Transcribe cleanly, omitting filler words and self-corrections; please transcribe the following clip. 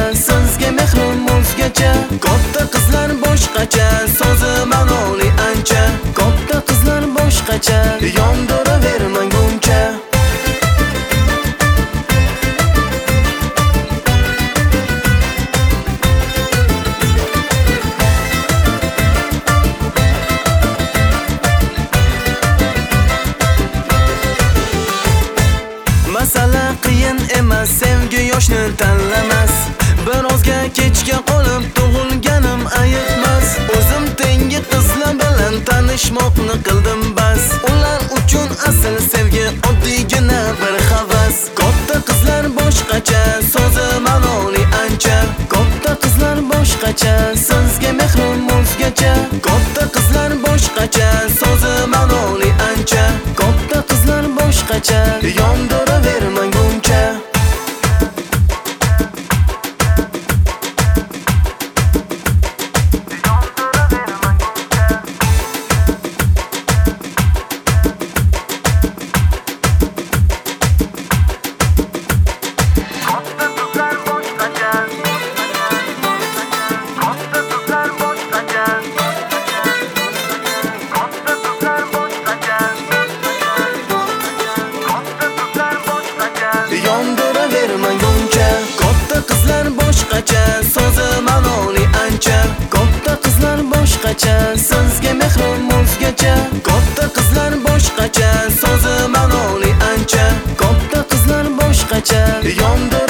sizga mehrim o'zgacha. Katta qizlar boshqacha, so'zi ma'noli ancha. Katta qizlar boshqacha, yondiravermang buncha. Masala qiyin emas, sevgi yoshni tanlamas. Birozga kechga qolib tug'ilganim aytmas. O'zim tengi qizlar bilan tanishmoqni qildim bas. Ular uchun asl sevgi oddiygina bir havas. Katta qizlar boshqacha, so'zi ma'noli ancha. Katta qizlar boshqacha, sizga mehrim o'zgacha. Katta qizlar boshqacha, so'zi ma'noli ancha. Katta qizlar boshqacha, yondiravermang buncha. Yondiravermang buncha. Katta qizlar boshqacha, so'zi ma'noli ancha. Katta qizlar boshqacha, sizga mehrim o'zgacha. Katta qizlar boshqacha, so'zi ma'noli ancha. Katta qizlar boshqacha, yondir